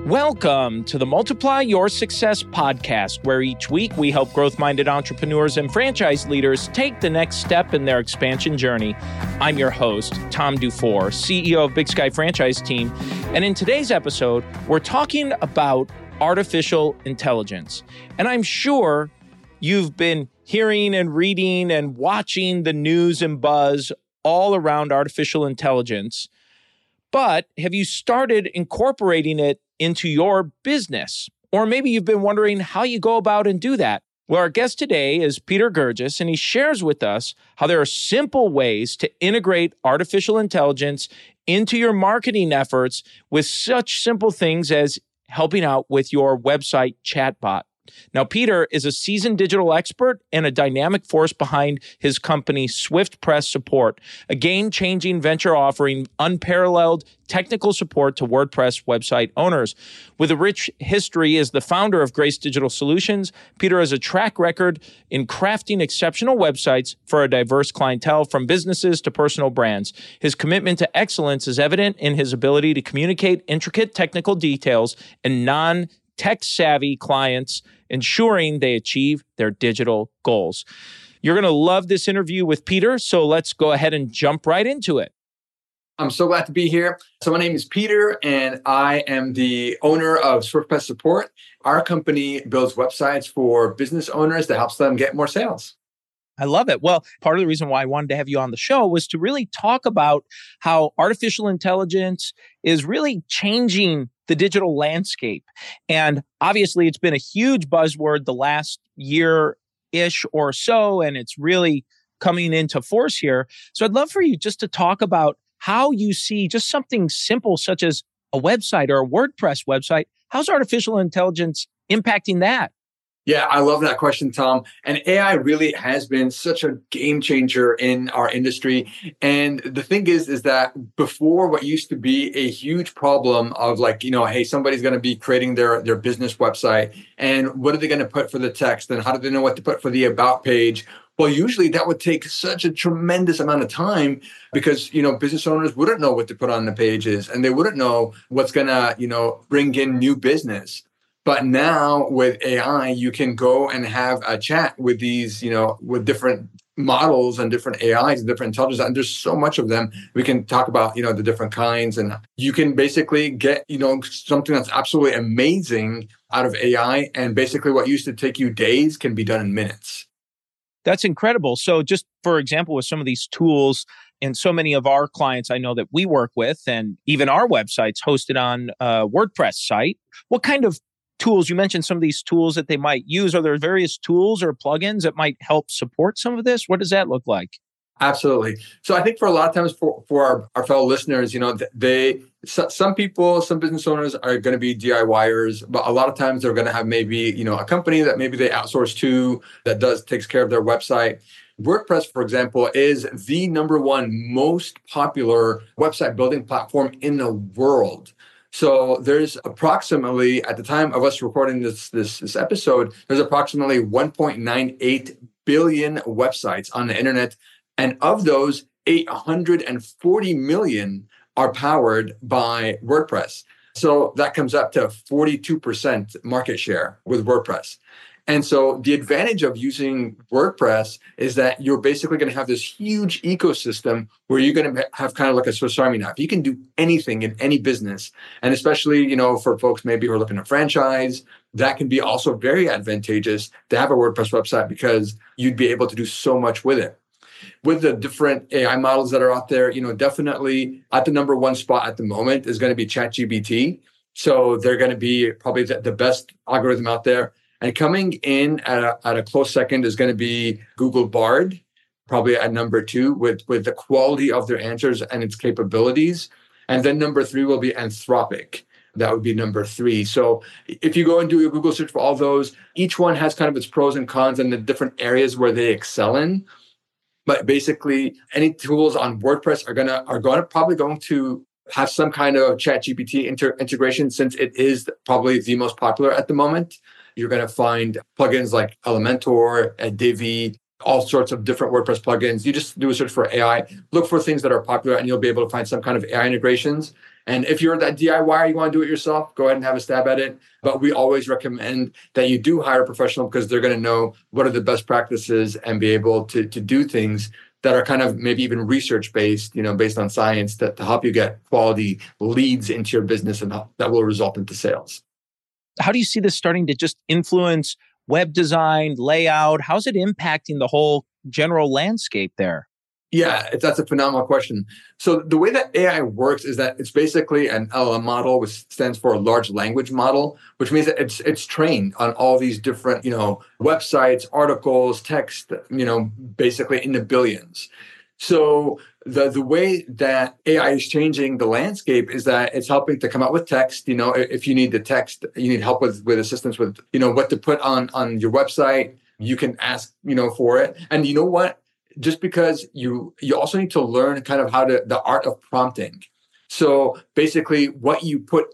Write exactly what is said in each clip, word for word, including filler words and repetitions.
Welcome to the Multiply Your Success podcast, where each week we help growth-minded entrepreneurs and franchise leaders take the next step in their expansion journey. I'm your host, Tom Dufour, C E O of Big Sky Franchise Team, and in today's episode, we're talking about artificial intelligence. And I'm sure you've been hearing and reading and watching the news and buzz all around artificial intelligence, but have you started incorporating it into your business? Or maybe you've been wondering how you go about and do that. Well, our guest today is Peter Gurgis, and he shares with us how there are simple ways to integrate artificial intelligence into your marketing efforts with such simple things as helping out with your website chatbot. Now, Peter is a seasoned digital expert and a dynamic force behind his company, Swift Press Support, a game-changing venture offering unparalleled technical support to WordPress website owners. With a rich history as the founder of Grace Digital Solutions, Peter has a track record in crafting exceptional websites for a diverse clientele, from businesses to personal brands. His commitment to excellence is evident in his ability to communicate intricate technical details and non tech-savvy clients, ensuring they achieve their digital goals. You're going to love this interview with Peter, so let's go ahead and jump right into it. I'm so glad to be here. So my name is Peter, and I am the owner of Swift Press Support. Our company builds websites for business owners that helps them get more sales. I love it. Well, part of the reason why I wanted to have you on the show was to really talk about how artificial intelligence is really changing the digital landscape. And obviously, it's been a huge buzzword the last year-ish or so, and it's really coming into force here. So I'd love for you just to talk about how you see just something simple such as a website or a WordPress website. How's artificial intelligence impacting that? Yeah, I love that question, Tom. And A I really has been such a game changer in our industry. And the thing is, is that before, what used to be a huge problem of like, you know, hey, somebody's going to be creating their, their business website, and what are they going to put for the text? And how do they know what to put for the about page? Well, usually that would take such a tremendous amount of time because, you know, business owners wouldn't know what to put on the pages, and they wouldn't know what's going to, you know, bring in new business. But now with A I, you can go and have a chat with these, you know, with different models and different A Is and different intelligence. And there's so much of them. We can talk about, you know, the different kinds, and you can basically get, you know, something that's absolutely amazing out of A I. And basically what used to take you days can be done in minutes. That's incredible. So just for example, with some of these tools, and so many of our clients I know that we work with, and even our websites hosted on a WordPress site, what kind of tools, you mentioned some of these tools that they might use. Are there various tools or plugins that might help support some of this? What does that look like? Absolutely. So I think for a lot of times for, for our, our fellow listeners, you know, they, so, some people, some business owners are going to be DIYers, but a lot of times they're going to have maybe, you know, a company that maybe they outsource to that does takes care of their website. WordPress, for example, is the number one most popular website building platform in the world. So there's approximately, at the time of us recording this, this, this episode, there's approximately one point nine eight billion websites on the internet. And of those, eight hundred forty million are powered by WordPress. So that comes up to forty-two percent market share with WordPress. And so the advantage of using WordPress is that you're basically going to have this huge ecosystem where you're going to have kind of like a Swiss Army knife. You can do anything in any business. And especially, you know, for folks maybe who are looking to franchise, that can be also very advantageous to have a WordPress website because you'd be able to do so much with it. With the different A I models that are out there, you know, definitely at the number one spot at the moment is going to be ChatGPT. So they're going to be probably the, the best algorithm out there. And coming in at a, at a close second is going to be Google Bard, probably at number two with, with the quality of their answers and its capabilities. And then number three will be Anthropic. That would be number three. So if you go and do a Google search for all those, each one has kind of its pros and cons and the different areas where they excel in. But basically, any tools on WordPress are gonna are going to probably going to have some kind of ChatGPT inter- integration, since it is probably the most popular at the moment. You're going to find plugins like Elementor, Divi, all sorts of different WordPress plugins. You just do a search for A I, look for things that are popular, and you'll be able to find some kind of A I integrations. And if you're that D I Y, you want to do it yourself, go ahead and have a stab at it. But we always recommend that you do hire a professional because they're going to know what are the best practices and be able to, to do things that are kind of maybe even research-based, you know, based on science that to help you get quality leads into your business and that will result into sales. How do you see this starting to just influence web design, layout? How's it impacting the whole general landscape there? Yeah, that's a phenomenal question. So the way that A I works is that it's basically an L L M model, which stands for a large language model, which means that it's it's trained on all these different, you know, websites, articles, text, you know, basically in the billions. So the the way that A I is changing the landscape is that it's helping to come up with text. You know, if you need the text, you need help with with assistance with, you know, what to put on on your website, you can ask, you know, for it. And you know what? Just because you you also need to learn kind of how to the art of prompting. So basically what you put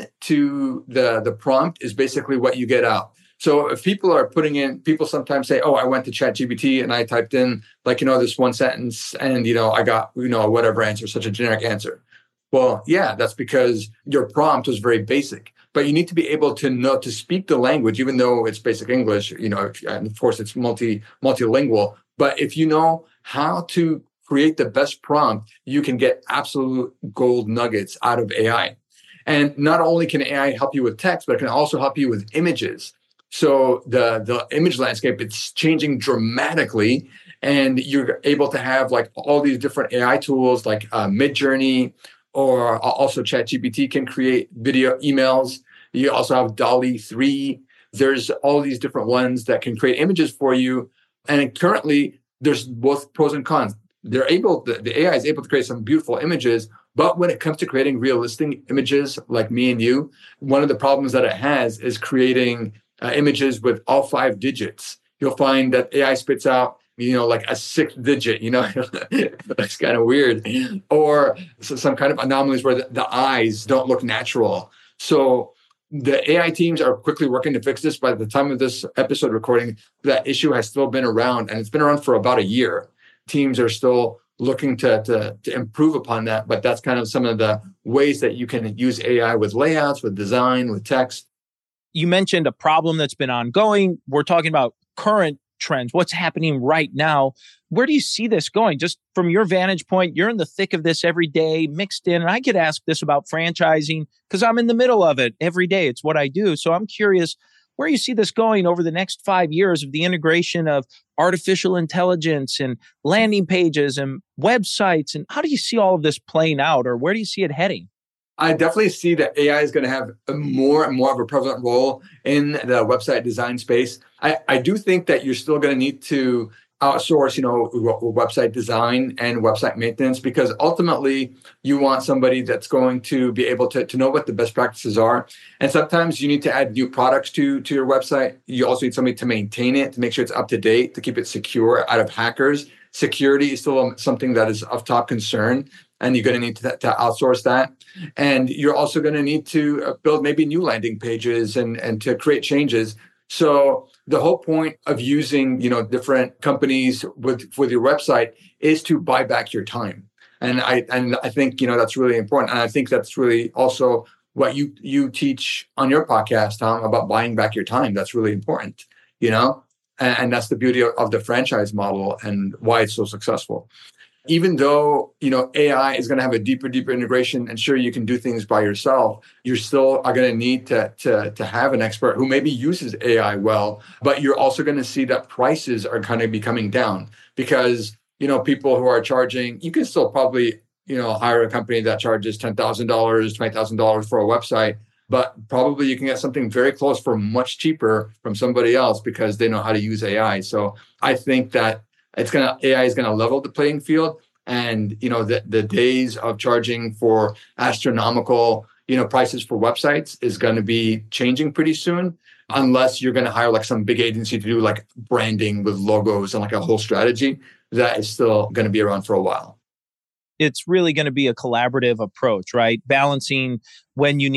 into the the prompt is basically what you get out. So if people are putting in, people sometimes say, oh, I went to ChatGPT and I typed in like, you know, this one sentence and, you know, I got, you know, whatever answer, such a generic answer. Well, yeah, that's because your prompt was very basic. But you need to be able to know to speak the language, even though it's basic English, you know, and of course it's multi multilingual. But if you know how to create the best prompt, you can get absolute gold nuggets out of A I. And not only can A I help you with text, but it can also help you with images. So the, the image landscape, it's changing dramatically. And you're able to have like all these different A I tools like uh, Midjourney, or also ChatGPT can create video emails. You also have DALL-E three. There's all these different ones that can create images for you. And currently, there's both pros and cons. They're able, the, the A I is able to create some beautiful images, but when it comes to creating realistic images like me and you, one of the problems that it has is creating uh, images with all five digits. You'll find that A I spits out, you know, like a sixth digit, you know, that's kind of weird. Or some kind of anomalies where the, the eyes don't look natural. So the A I teams are quickly working to fix this. By the time of this episode recording, that issue has still been around, and it's been around for about a year. Teams are still looking to, to, to improve upon that, but that's kind of some of the ways that you can use A I with layouts, with design, with text. You mentioned a problem that's been ongoing. We're talking about current trends, what's happening right now. Where do you see this going? Just from your vantage point, you're in the thick of this every day, mixed in. And I get asked this about franchising because I'm in the middle of it every day. It's what I do. So I'm curious where you see this going over the next five years of the integration of artificial intelligence and landing pages and websites. And how do you see all of this playing out, or where do you see it heading? I definitely see that A I is going to have a more and more of a prevalent role in the website design space. I, I do think that you're still going to need to outsource, you know, website design and website maintenance, because ultimately you want somebody that's going to be able to, to know what the best practices are. And sometimes you need to add new products to, to your website. You also need somebody to maintain it, to make sure it's up to date, to keep it secure out of hackers. Security is still something that is of top concern, and you're going to need to, to outsource that. And you're also going to need to build maybe new landing pages and, and to create changes. So the whole point of using, you know, different companies with, with your website is to buy back your time. And I and I think, you know, that's really important. And I think that's really also what you you teach on your podcast, Tom, about buying back your time. That's really important, you know, and, and that's the beauty of, of the franchise model and why it's so successful. Even though, you know, A I is going to have a deeper, deeper integration, and sure, you can do things by yourself, you still are going to need to, to, to have an expert who maybe uses A I well, but you're also going to see that prices are kind of be coming down because, you know, people who are charging, you can still probably, you know, hire a company that charges ten thousand dollars, twenty thousand dollars for a website, but probably you can get something very close for much cheaper from somebody else because they know how to use A I. So I think that It's gonna A I is gonna level the playing field, and you know the the days of charging for astronomical you know prices for websites is going to be changing pretty soon, unless you're going to hire like some big agency to do like branding with logos and like a whole strategy. That is still going to be around for a while. It's really going to be a collaborative approach, right? Balancing when you need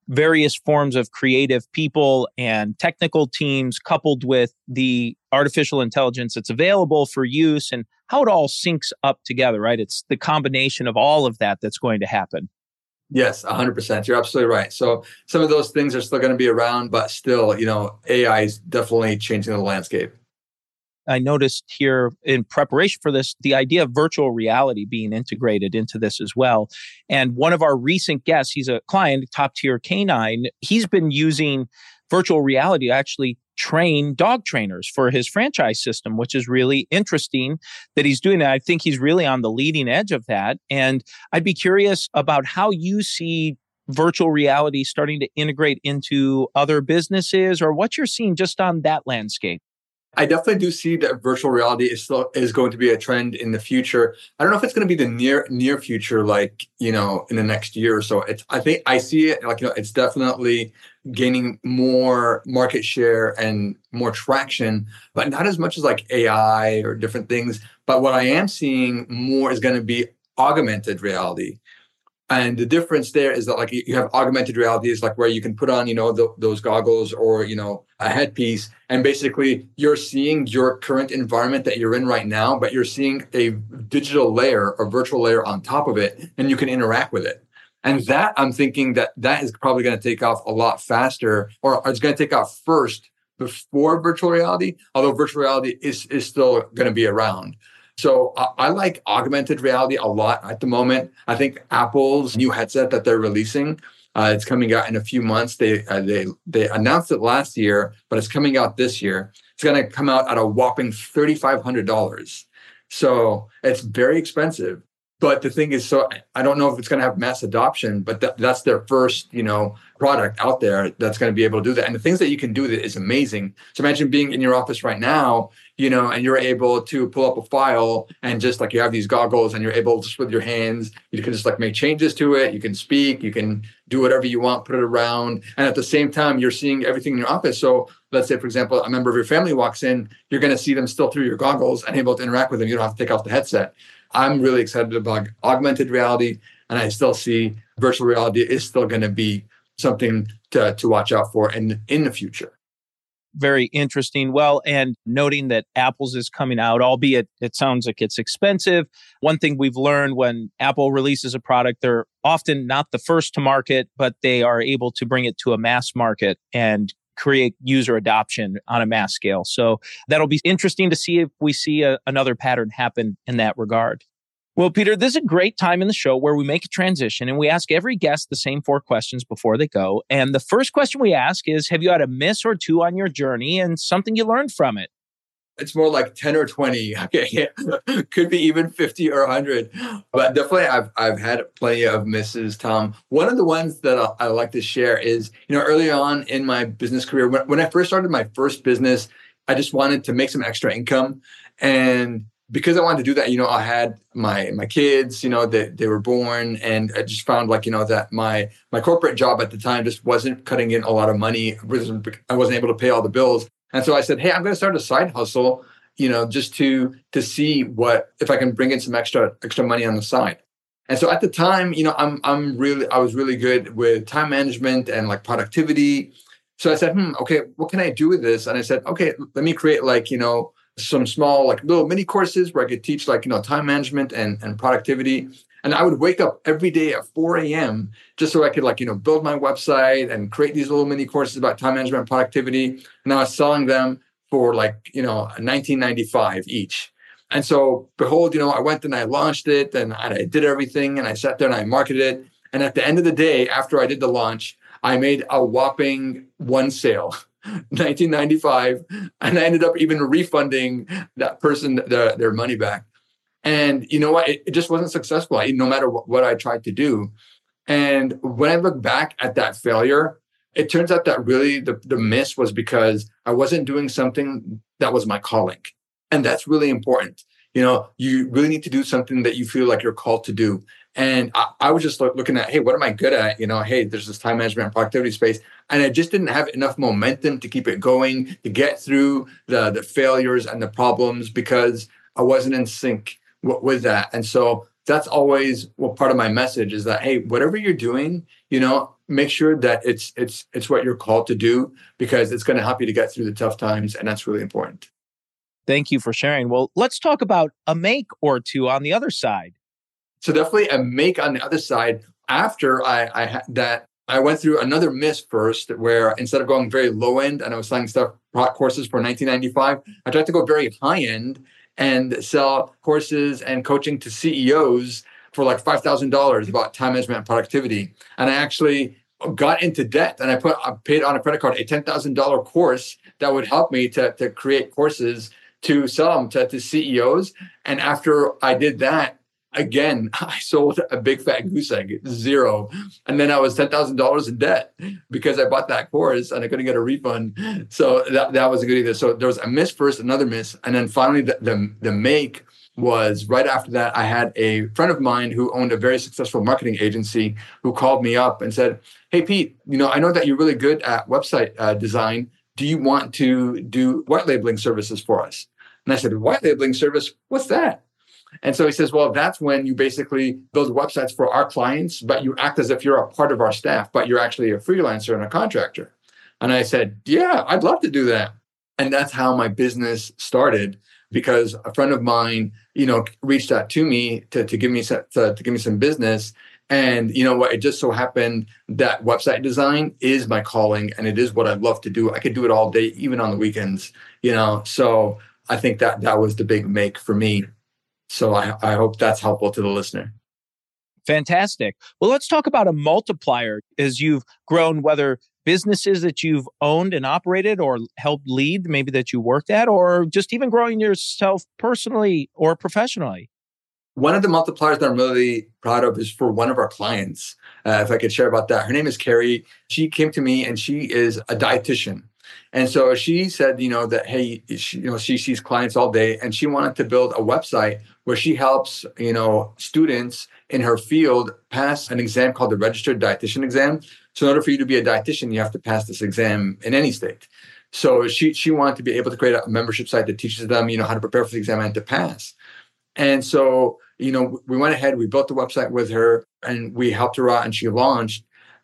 various forms of creative people and technical teams coupled with the artificial intelligence that's available for use and how it all syncs up together, right? It's the combination of all of that that's going to happen. Yes, one hundred percent. You're absolutely right. So some of those things are still going to be around, but still, you know, A I is definitely changing the landscape. I noticed here in preparation for this, the idea of virtual reality being integrated into this as well. And one of our recent guests, he's a client, top tier canine, he's been using virtual reality to actually train dog trainers for his franchise system, which is really interesting that he's doing that. I think he's really on the leading edge of that. And I'd be curious about how you see virtual reality starting to integrate into other businesses or what you're seeing just on that landscape. I definitely do see that virtual reality is still is going to be a trend in the future. I don't know if it's going to be the near near future, like, you know, in the next year or so. It's I think I see it like, you know, it's definitely gaining more market share and more traction, but not as much as like A I or different things. But what I am seeing more is going to be augmented reality. And the difference there is that like you have augmented reality is like where you can put on, you know, the, those goggles or, you know, a headpiece. And basically you're seeing your current environment that you're in right now, but you're seeing a digital layer or virtual layer on top of it, and you can interact with it. And that I'm thinking that that is probably going to take off a lot faster, or it's going to take off first before virtual reality, although virtual reality is, is still going to be around. So I, I like augmented reality a lot at the moment. I think Apple's new headset that they're releasing, uh, it's coming out in a few months. They uh, they they announced it last year, but it's coming out this year. It's going to come out at a whopping three thousand five hundred dollars. So it's very expensive. But the thing is, so I don't know if it's going to have mass adoption, but th- that's their first, you know, product out there that's going to be able to do that. And the things that you can do with it is amazing. So imagine being in your office right now, you know, and you're able to pull up a file and just like you have these goggles and you're able just with your hands, you can just like make changes to it. You can speak, you can do whatever you want, put it around. And at the same time, you're seeing everything in your office. So let's say, for example, a member of your family walks in, you're going to see them still through your goggles and able to interact with them. You don't have to take off the headset. I'm really excited about augmented reality, and I still see virtual reality is still going to be something to, to watch out for in, in the future. Very interesting. Well, and noting that Apple's is coming out, albeit it sounds like it's expensive. One thing we've learned when Apple releases a product, they're often not the first to market, but they are able to bring it to a mass market and create user adoption on a mass scale. So that'll be interesting to see if we see a, another pattern happen in that regard. Well, Peter, this is a great time in the show where we make a transition and we ask every guest the same four questions before they go. And the first question we ask is, have you had a miss or two on your journey and something you learned from it? It's more like ten or twenty. Okay. Could be even fifty or one hundred. But definitely I've I've had plenty of misses, Tom. One of the ones that I, I like to share is, you know, early on in my business career, when, when I first started my first business, I just wanted to make some extra income. And because I wanted to do that, you know, I had my my kids, you know, they, they were born, and I just found like, you know, that my my corporate job at the time just wasn't cutting in a lot of money. I wasn't able to pay all the bills. And so I said, hey, I'm going to start a side hustle, you know, just to to see what if I can bring in some extra extra money on the side. And so at the time, you know, I'm I'm really I was really good with time management and like productivity. So I said, hmm, okay, what can I do with this? And I said, okay, let me create like, you know, some small like little mini courses where I could teach like, you know, time management and, and productivity. And I would wake up every day at four a.m. just so I could like, you know, build my website and create these little mini courses about time management and productivity. And I was selling them for like, you know, nineteen ninety-five each. And so behold, you know, I went and I launched it and I did everything and I sat there and I marketed it. And at the end of the day, after I did the launch, I made a whopping one sale, nineteen ninety-five. And I ended up even refunding that person the, their money back. And you know what? It, it just wasn't successful, I, no matter what, what I tried to do. And when I look back at that failure, it turns out that really the, the miss was because I wasn't doing something that was my calling. And that's really important. You know, you really need to do something that you feel like you're called to do. And I, I was just looking at, hey, what am I good at? You know, hey, there's this time management and productivity space. And I just didn't have enough momentum to keep it going, to get through the, the failures and the problems because I wasn't in sync w- with that. And so that's always well, part of my message is that, hey, whatever you're doing, you know, make sure that it's it's it's what you're called to do, because it's going to help you to get through the tough times, and that's really important. Thank you for sharing. Well, let's talk about a make or two on the other side. So definitely a make on the other side. After I, I had that, I went through another miss first, where instead of going very low end and I was selling stuff, courses for nineteen ninety-five, I tried to go very high end and sell courses and coaching to C E Os for like five thousand dollars about time management and productivity. And I actually got into debt, and I put I paid on a credit card a ten thousand dollars course that would help me to, to create courses to sell them to, to C E Os. And after I did that, again, I sold a big fat goose egg, zero. And then I was ten thousand dollars in debt because I bought that course and I couldn't get a refund. So that, that was a good idea. So there was a miss first, another miss. And then finally the, the, the make was right after that. I had a friend of mine who owned a very successful marketing agency who called me up and said, "Hey, Pete, you know, I know that you're really good at website uh, design. Do you want to do white labeling services for us?" And I said, "White labeling service? What's that?" And so he says, "Well, that's when you basically build websites for our clients, but you act as if you're a part of our staff, but you're actually a freelancer and a contractor." And I said, "Yeah, I'd love to do that." And that's how my business started, because a friend of mine, you know, reached out to me to, to give me some, to, to give me some business. And you know what? It just so happened that website design is my calling, and it is what I love to do. I could do it all day, even on the weekends, you know. So I think that that was the big make for me. So I, I hope that's helpful to the listener. Fantastic. Well, let's talk about a multiplier as you've grown, whether businesses that you've owned and operated or helped lead, maybe that you worked at, or just even growing yourself personally or professionally. One of the multipliers that I'm really proud of is for one of our clients. Uh, if I could share about that. Her name is Carrie. She came to me and she is a dietitian. And so she said, you know, that, hey, she, you know, she sees clients all day and she wanted to build a website where she helps, you know, students in her field pass an exam called the Registered Dietitian Exam. So in order for you to be a dietitian, you have to pass this exam in any state. So she she wanted to be able to create a membership site that teaches them, you know, how to prepare for the exam and to pass. And so, you know, we went ahead, we built the website with her and we helped her out and she launched.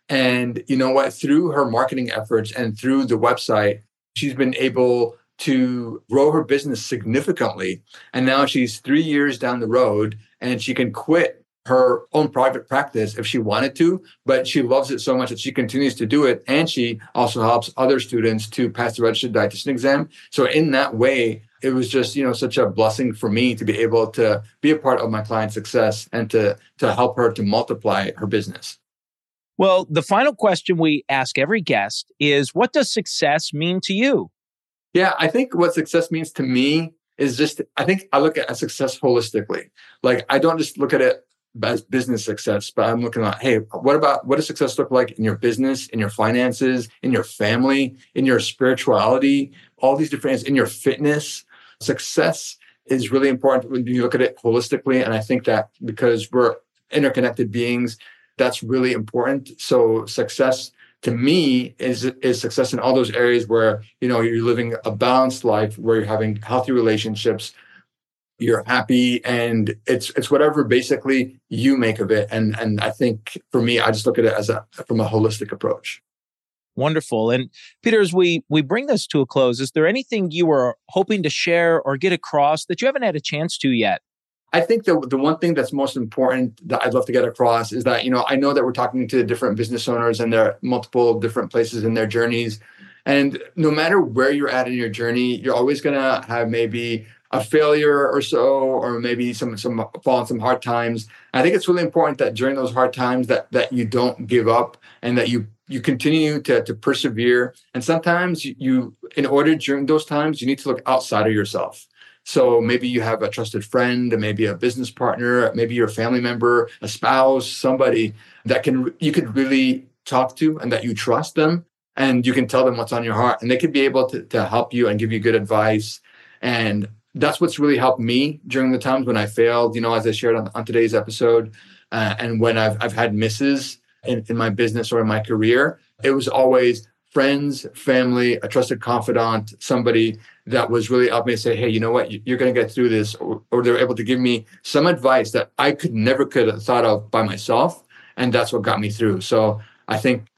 And you know what, through her marketing efforts and through the website, she's been able to grow her business significantly. And now she's three years down the road and she can quit her own private practice if she wanted to, but she loves it so much that she continues to do it. And she also helps other students to pass the registered dietitian exam. So in that way, it was just, you know, such a blessing for me to be able to be a part of my client's success and to, to help her to multiply her business. Well, the final question we ask every guest is, what does success mean to you? Yeah, I think what success means to me is just, I think I look at success holistically. Like, I don't just look at it as business success, but I'm looking at, hey, what about, what does success look like in your business, in your finances, in your family, in your spirituality, all these different areas, in your fitness? Success is really important when you look at it holistically. And I think that because we're interconnected beings, that's really important. So success to me is is success in all those areas where, you know, you're living a balanced life, where you're having healthy relationships, you're happy, and it's it's whatever basically you make of it. And and I think for me, I just look at it as a from a holistic approach. Wonderful. And Peter, as we we bring this to a close, is there anything you were hoping to share or get across that you haven't had a chance to yet? I think the the one thing that's most important that I'd love to get across is that, you know, I know that we're talking to different business owners and there are multiple different places in their journeys. And no matter where you're at in your journey, you're always going to have maybe a failure or so, or maybe some some fall in some hard times. I think it's really important that during those hard times that that you don't give up and that you you continue to, to persevere. And sometimes you, you, in order during those times, you need to look outside of yourself. So maybe you have a trusted friend, maybe a business partner, maybe your family member, a spouse, somebody that can you could really talk to and that you trust them, and you can tell them what's on your heart, and they could be able to, to help you and give you good advice. And that's what's really helped me during the times when I failed, you know, as I shared on, on today's episode, uh, and when I've I've had misses in, in my business or in my career. It was always friends, family, a trusted confidant, somebody that was really up me and say, hey, you know what, you're going to get through this. Or, or they're able to give me some advice that I could never could have thought of by myself. And that's what got me through. So I think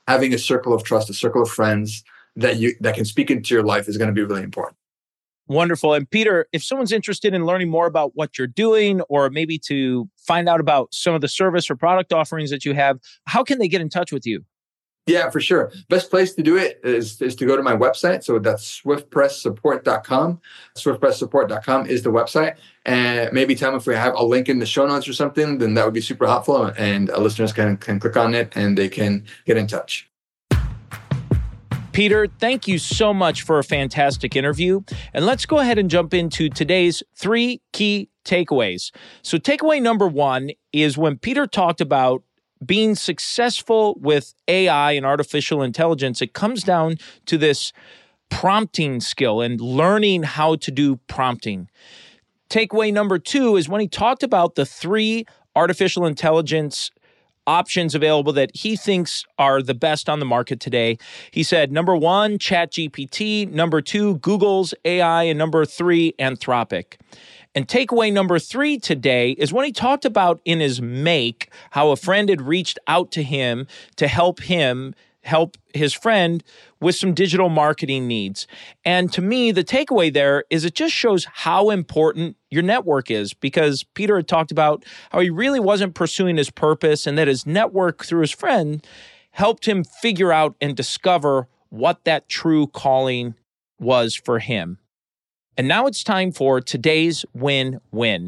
having a circle of trust, a circle of friends that you that can speak into your life is going to be really important. Wonderful. And Peter, if someone's interested in learning more about what you're doing, or maybe to find out about some of the service or product offerings that you have, how can they get in touch with you? Yeah, for sure. Best place to do it is, is to go to my website. So that's swift press support dot com. swift press support dot com is the website. And maybe tell them if we have a link in the show notes or something, then that would be super helpful. And uh, listeners can, can click on it and they can get in touch. Peter, thank you so much for a fantastic interview. And let's go ahead and jump into today's three key takeaways. So takeaway number one is when Peter talked about being successful with A I and artificial intelligence, it comes down to this prompting skill and learning how to do prompting. Takeaway number two is when he talked about the three artificial intelligence options available that he thinks are the best on the market today. He said, number one, ChatGPT, number two, Google's A I, and number three, Anthropic. And takeaway number three today is when he talked about in his Make, how a friend had reached out to him to help him help his friend with some digital marketing needs. And to me, the takeaway there is it just shows how important your network is, because Peter had talked about how he really wasn't pursuing his purpose and that his network through his friend helped him figure out and discover what that true calling was for him. And now it's time for today's win-win.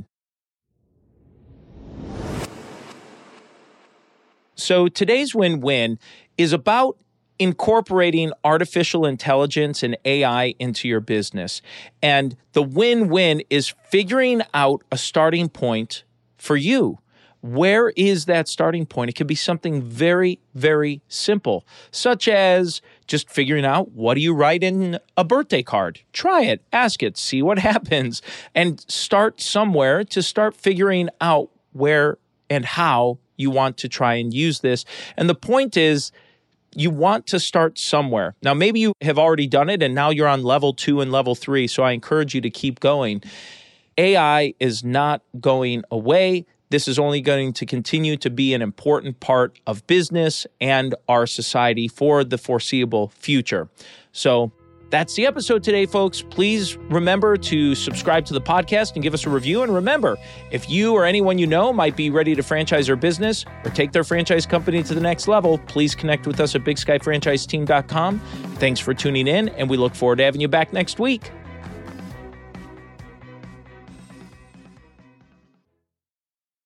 So today's win-win is about incorporating artificial intelligence and A I into your business. And the win-win is figuring out a starting point for you. Where is that starting point? It could be something very, very simple, such as just figuring out, what do you write in a birthday card? Try it, ask it, see what happens, and start somewhere to start figuring out where and how you want to try and use this. And the point is, you want to start somewhere. Now, maybe you have already done it and now you're on level two and level three, so I encourage you to keep going. A I is not going away. This is only going to continue to be an important part of business and our society for the foreseeable future. So that's the episode today, folks. Please remember to subscribe to the podcast and give us a review. And remember, if you or anyone you know might be ready to franchise their business or take their franchise company to the next level, please connect with us at big sky franchise team dot com. Thanks for tuning in, and we look forward to having you back next week.